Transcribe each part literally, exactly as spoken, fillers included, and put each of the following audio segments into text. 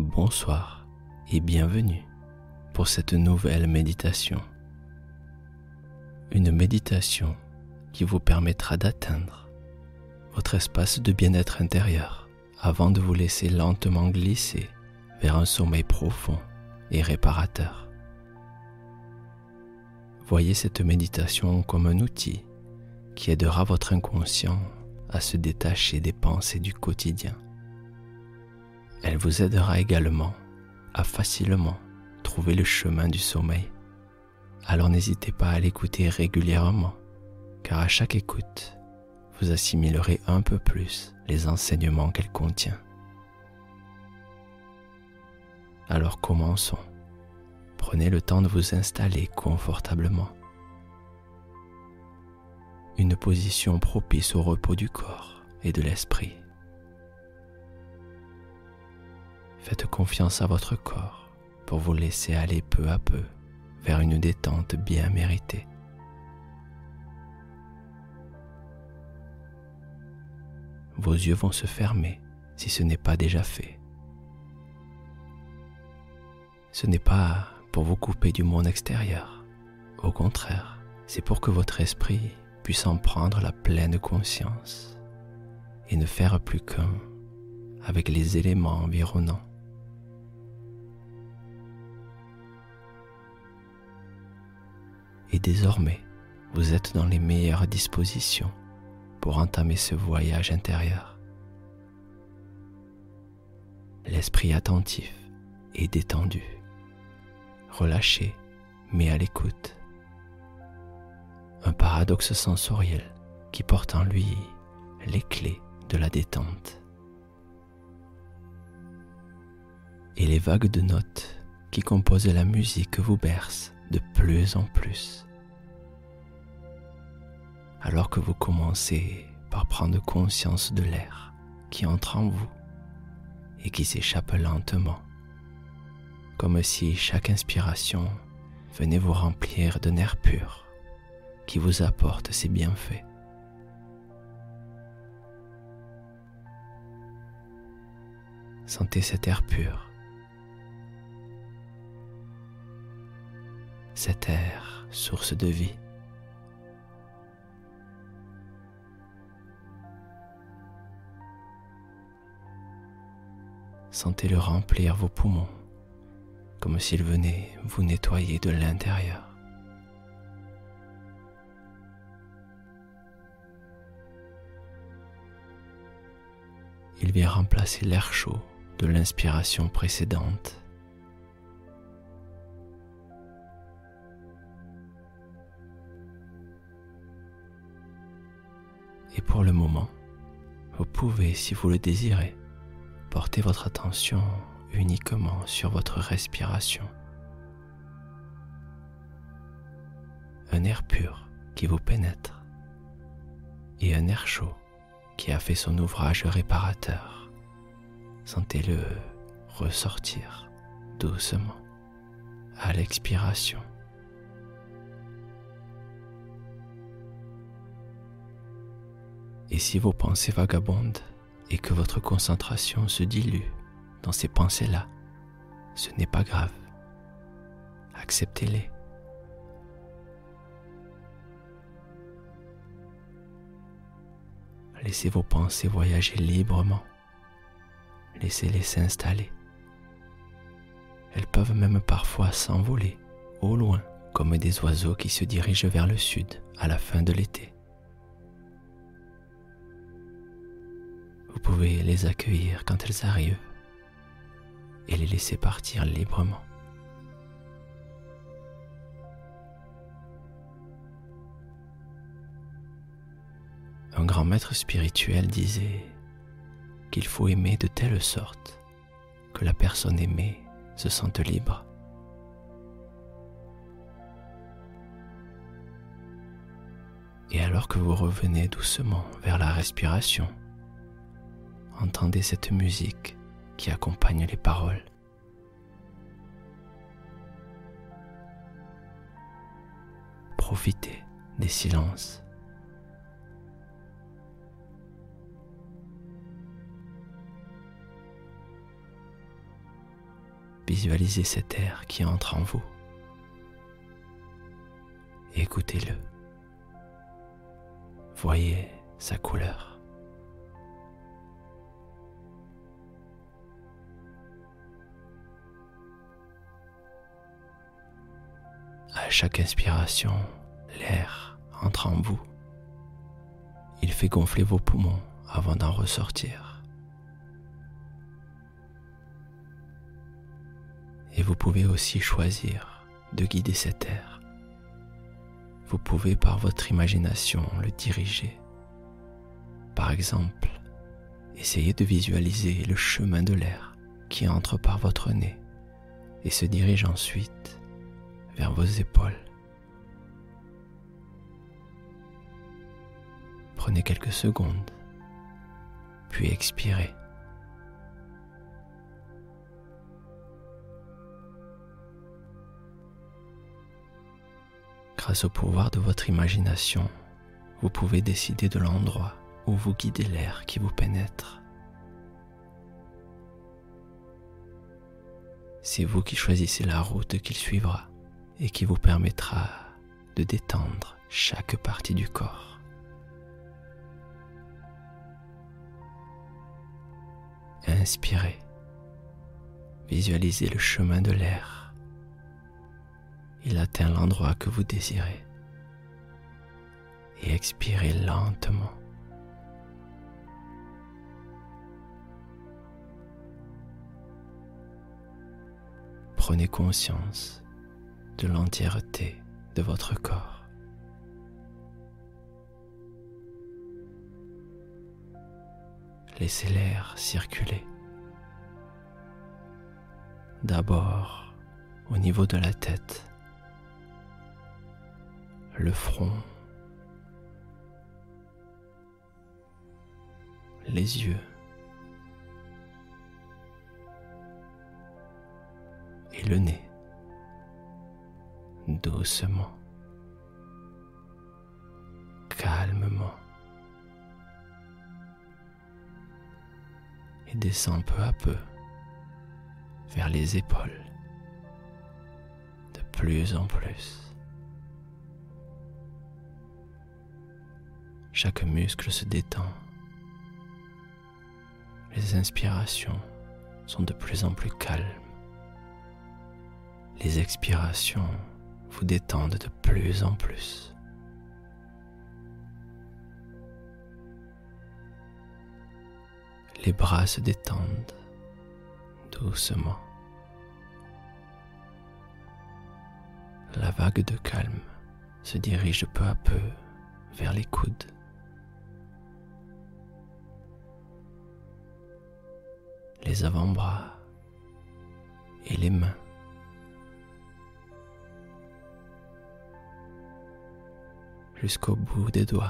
bonsoir et bienvenue pour cette nouvelle méditation. Une méditation qui vous permettra d'atteindre votre espace de bien-être intérieur avant de vous laisser lentement glisser vers un sommeil profond et réparateur. Voyez cette méditation comme un outil qui aidera votre inconscient à se détacher des pensées du quotidien. Elle vous aidera également à facilement trouver le chemin du sommeil. Alors n'hésitez pas à l'écouter régulièrement, car à chaque écoute, vous assimilerez un peu plus les enseignements qu'elle contient. Alors commençons. Prenez le temps de vous installer confortablement. Une position propice au repos du corps et de l'esprit. Faites confiance à votre corps pour vous laisser aller peu à peu vers une détente bien méritée. Vos yeux vont se fermer si ce n'est pas déjà fait. Ce n'est pas pour vous couper du monde extérieur. Au contraire, c'est pour que votre esprit puisse en prendre la pleine conscience et ne faire plus qu'un avec les éléments environnants. Et désormais, vous êtes dans les meilleures dispositions pour entamer ce voyage intérieur. L'esprit attentif et détendu, relâché mais à l'écoute. Un paradoxe sensoriel qui porte en lui les clés de la détente. Et les vagues de notes qui composent la musique vous bercent de plus en plus. Alors que vous commencez par prendre conscience de l'air qui entre en vous et qui s'échappe lentement, comme si chaque inspiration venait vous remplir d'un air pur qui vous apporte ses bienfaits. Sentez cet air pur, cet air source de vie. Sentez-le remplir vos poumons, comme s'il venait vous nettoyer de l'intérieur. Il vient remplacer l'air chaud de l'inspiration précédente. Et pour le moment, vous pouvez, si vous le désirez, porter votre attention uniquement sur votre respiration. Un air pur qui vous pénètre et un air chaud qui a fait son ouvrage réparateur. Sentez-le ressortir doucement à l'expiration. Et si vos pensées vagabondent et que votre concentration se dilue dans ces pensées-là, ce n'est pas grave. Acceptez-les. Laissez vos pensées voyager librement. Laissez-les s'installer. Elles peuvent même parfois s'envoler au loin, comme des oiseaux qui se dirigent vers le sud à la fin de l'été. Vous pouvez les accueillir quand elles arrivent et les laisser partir librement. Un grand maître spirituel disait qu'il faut aimer de telle sorte que la personne aimée se sente libre. Et alors que vous revenez doucement vers la respiration, entendez cette musique qui accompagne les paroles. Profitez des silences. visualisez cet air qui entre en vous. Écoutez-le. Voyez sa couleur. À chaque inspiration, l'air entre en vous. Il fait gonfler vos poumons avant d'en ressortir. Et vous pouvez aussi choisir de guider cet air. Vous pouvez par votre imagination le diriger. Par exemple, essayez de visualiser le chemin de l'air qui entre par votre nez et se dirige ensuite vers vos épaules. Prenez quelques secondes, puis expirez. Grâce au pouvoir de votre imagination, vous pouvez décider de l'endroit où vous guidez l'air qui vous pénètre. C'est vous qui choisissez la route qu'il suivra et qui vous permettra de détendre chaque partie du corps. Inspirez. Visualisez le chemin de l'air. Il atteint l'endroit que vous désirez. Et expirez lentement. Prenez conscience de l'entièreté de votre corps. Laissez l'air circuler. D'abord au niveau de la tête, le front, les yeux et le nez. Doucement, calmement, et descend peu à peu vers les épaules, de plus en plus. Chaque muscle se détend. Les inspirations sont de plus en plus calmes. Les expirations vous détendent de plus en plus. Les bras se détendent doucement. La vague de calme se dirige peu à peu vers les coudes. Les avant-bras et les mains. Jusqu'au bout des doigts.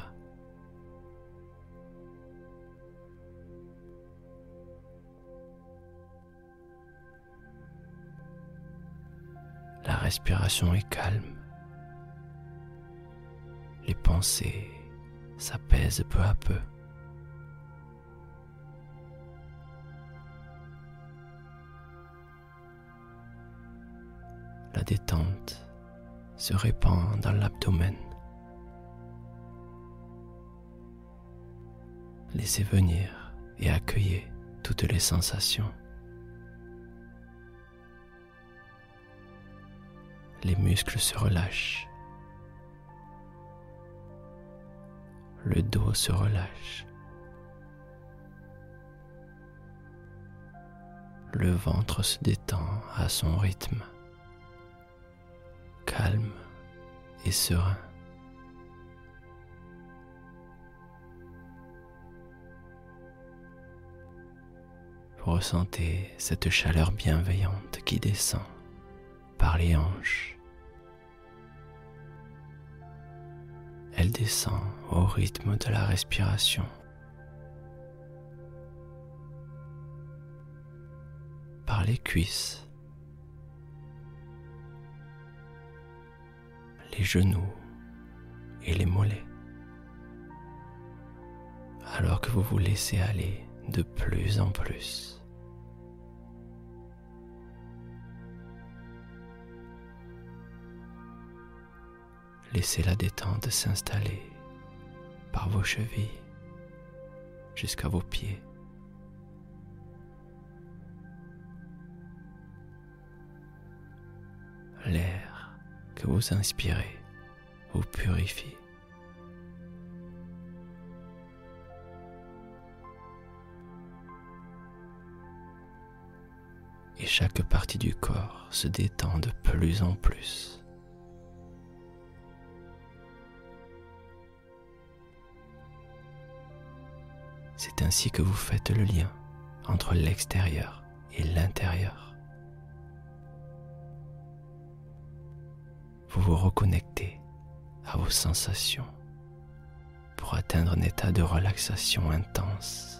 La respiration est calme. Les pensées s'apaisent peu à peu. La détente se répand dans l'abdomen. Laissez venir et accueillez toutes les sensations. Les muscles se relâchent. Le dos se relâche. Le ventre se détend à son rythme, calme et serein. Vous ressentez cette chaleur bienveillante qui descend par les hanches. Elle descend au rythme de la respiration. Par les cuisses, les genoux et les mollets, alors que vous vous laissez aller de plus en plus. Laissez la détente s'installer par vos chevilles jusqu'à vos pieds. L'air que vous inspirez vous purifie. Et chaque partie du corps se détend de plus en plus. C'est ainsi que vous faites le lien entre l'extérieur et l'intérieur. Vous vous reconnectez à vos sensations pour atteindre un état de relaxation intense.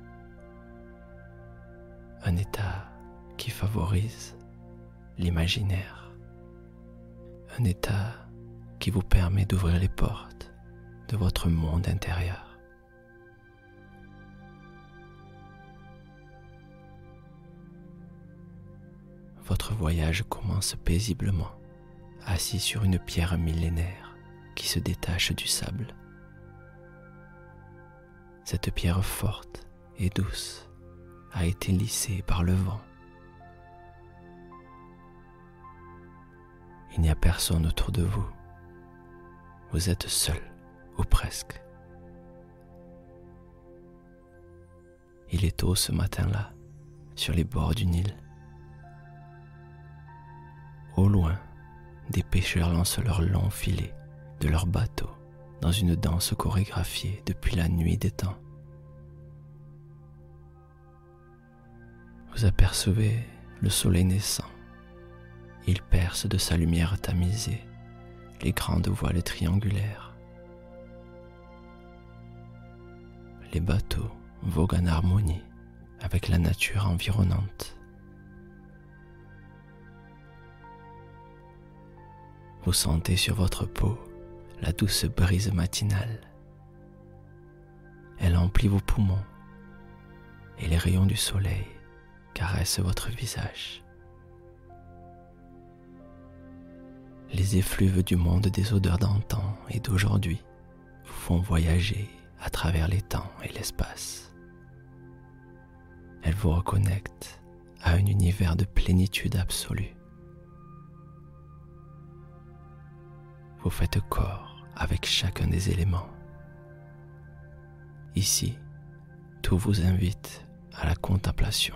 Un état qui favorise l'imaginaire. Un état qui vous permet d'ouvrir les portes de votre monde intérieur. Votre voyage commence paisiblement, assis sur une pierre millénaire qui se détache du sable. Cette pierre forte et douce a été lissée par le vent. Il n'y a personne autour de vous. Vous êtes seul, ou presque. Il est tôt ce matin-là, sur les bords du Nil. Au loin, des pêcheurs lancent leurs longs filets de leurs bateaux dans une danse chorégraphiée depuis la nuit des temps. Vous apercevez le soleil naissant. Il perce de sa lumière tamisée les grandes voiles triangulaires. Les bateaux voguent en harmonie avec la nature environnante. Vous sentez sur votre peau la douce brise matinale. Elle emplit vos poumons et les rayons du soleil caressent votre visage. Les effluves du monde des odeurs d'antan et d'aujourd'hui vous font voyager à travers les temps et l'espace. Elles vous reconnectent à un univers de plénitude absolue. Vous faites corps avec chacun des éléments. Ici, tout vous invite à la contemplation.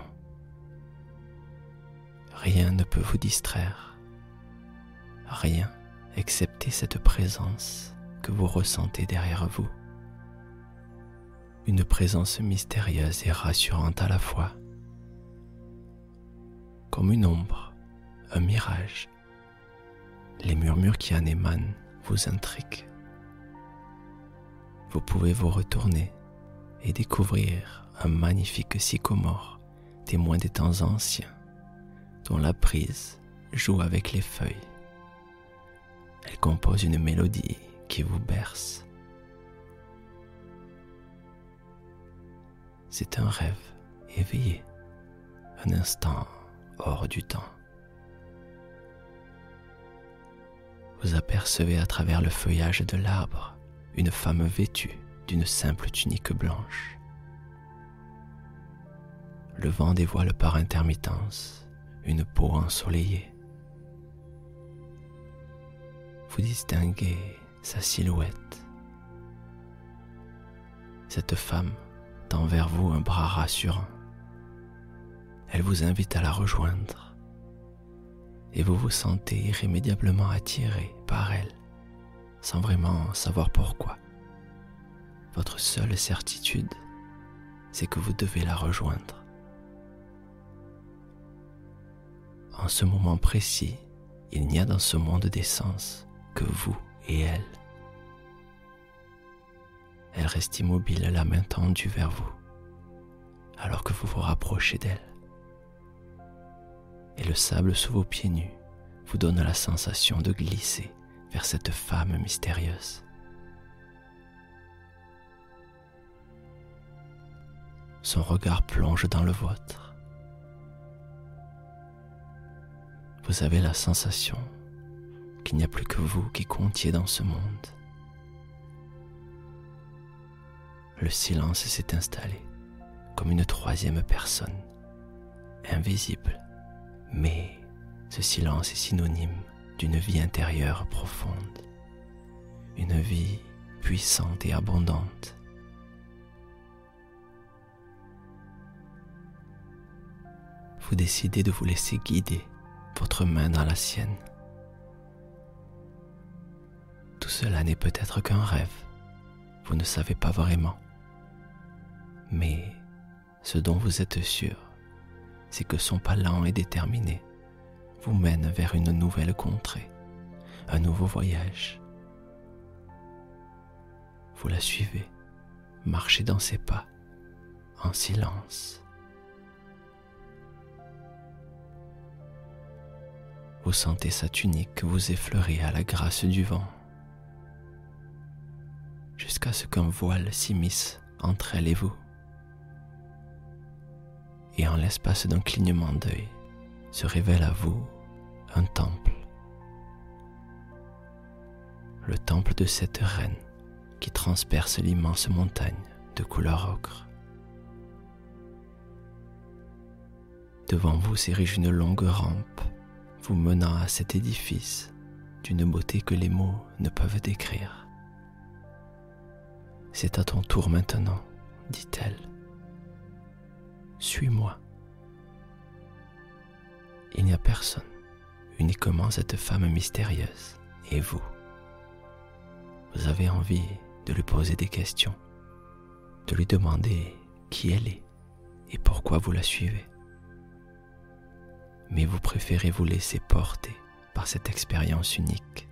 Rien ne peut vous distraire. Rien excepté cette présence que vous ressentez derrière vous. Une présence mystérieuse et rassurante à la fois. Comme une ombre, un mirage. Les murmures qui en émanent vous intriguent. Vous pouvez vous retourner et découvrir un magnifique sycomore, témoin des temps anciens, dont la brise joue avec les feuilles. Elle compose une mélodie qui vous berce. C'est un rêve éveillé, un instant hors du temps. Vous apercevez à travers le feuillage de l'arbre une femme vêtue d'une simple tunique blanche. Le vent dévoile par intermittence une peau ensoleillée. Vous distinguez sa silhouette. Cette femme tend vers vous un bras rassurant. Elle vous invite à la rejoindre. Et vous vous sentez irrémédiablement attiré par elle, sans vraiment savoir pourquoi. Votre seule certitude, c'est que vous devez la rejoindre. En ce moment précis, il n'y a dans ce monde des sens que vous et elle. Elle reste immobile, la main tendue vers vous, alors que vous vous rapprochez d'elle. Et le sable sous vos pieds nus vous donne la sensation de glisser vers cette femme mystérieuse. Son regard plonge dans le vôtre. Vous avez la sensation qu'il n'y a plus que vous qui comptiez dans ce monde. Le silence s'est installé comme une troisième personne, invisible, mais ce silence est synonyme d'une vie intérieure profonde, une vie puissante et abondante. Vous décidez de vous laisser guider, votre main dans la sienne. Tout cela n'est peut-être qu'un rêve, vous ne savez pas vraiment. Mais ce dont vous êtes sûr, c'est que son pas lent et déterminé vous mène vers une nouvelle contrée, un nouveau voyage. Vous la suivez, marchez dans ses pas, en silence. Vous sentez sa tunique vous effleurer à la grâce du vent, jusqu'à ce qu'un voile s'immisce entre elle et vous. Et en l'espace d'un clignement d'œil, se révèle à vous un temple. Le temple de cette reine qui transperce l'immense montagne de couleur ocre. Devant vous s'érige une longue rampe vous menant à cet édifice d'une beauté que les mots ne peuvent décrire. C'est à ton tour maintenant, dit-elle. Suis-moi. Il n'y a personne, uniquement cette femme mystérieuse et vous. Vous avez envie de lui poser des questions, de lui demander qui elle est et pourquoi vous la suivez. Mais vous préférez vous laisser porter par cette expérience unique.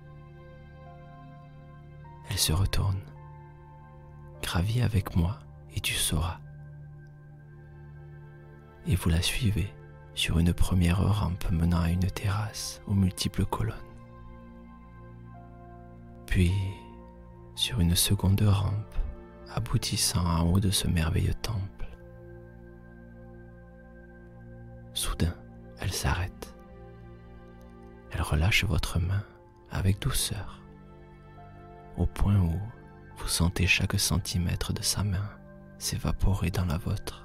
Elle se retourne. Gravis avec moi et tu sauras. Et vous la suivez sur une première rampe menant à une terrasse aux multiples colonnes. Puis sur une seconde rampe aboutissant en haut de ce merveilleux temple. Soudain, elle s'arrête. Elle relâche votre main avec douceur, au point où vous sentez chaque centimètre de sa main s'évaporer dans la vôtre.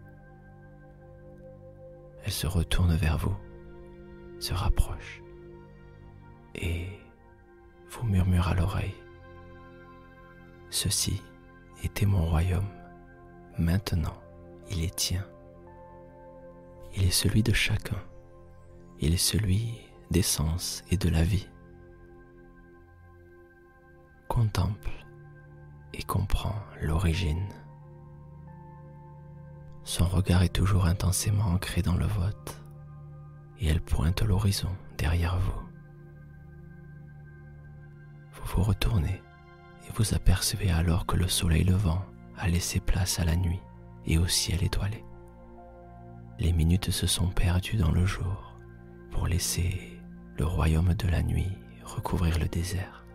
Elle se retourne vers vous, se rapproche et vous murmure à l'oreille. Ceci était mon royaume. Maintenant, il est tien. Il est celui de chacun. Il est celui des sens et de la vie. Contemple et comprends l'origine. Son regard est toujours intensément ancré dans le vôtre et elle pointe l'horizon derrière vous. Vous vous retournez et vous apercevez alors que le soleil levant a laissé place à la nuit et au ciel étoilé. Les minutes se sont perdues dans le jour pour laisser le royaume de la nuit recouvrir le désert.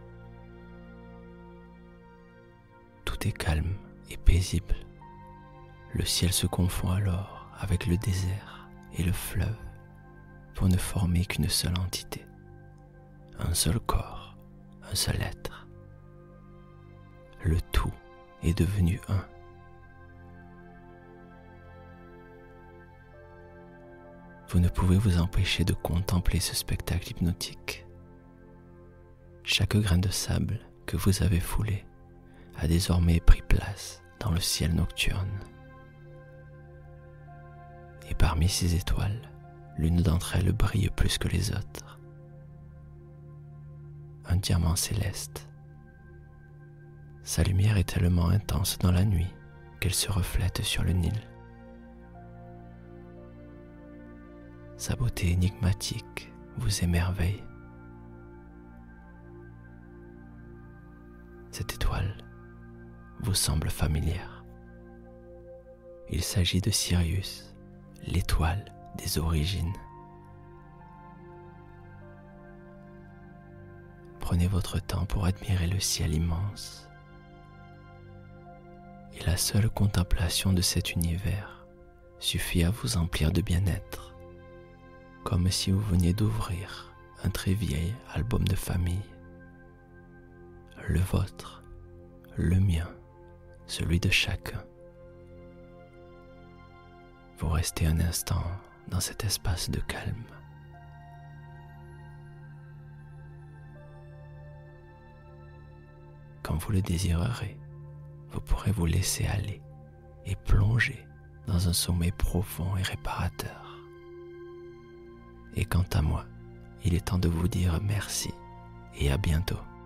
Tout est calme et paisible. Le ciel se confond alors avec le désert et le fleuve pour ne former qu'une seule entité, un seul corps, un seul être. Le tout est devenu un. Vous ne pouvez vous empêcher de contempler ce spectacle hypnotique. Chaque grain de sable que vous avez foulé a désormais pris place dans le ciel nocturne. Et parmi ces étoiles, l'une d'entre elles brille plus que les autres. Un diamant céleste. Sa lumière est tellement intense dans la nuit qu'elle se reflète sur le Nil. Sa beauté énigmatique vous émerveille. Cette étoile vous semble familière. Il s'agit de Sirius, l'étoile des origines. Prenez votre temps pour admirer le ciel immense. Et la seule contemplation de cet univers suffit à vous emplir de bien-être, comme si vous veniez d'ouvrir un très vieil album de famille. Le vôtre, le mien, celui de chacun. Vous restez un instant dans cet espace de calme. Quand vous le désirerez, vous pourrez vous laisser aller et plonger dans un sommeil profond et réparateur. Et quant à moi, il est temps de vous dire merci et à bientôt.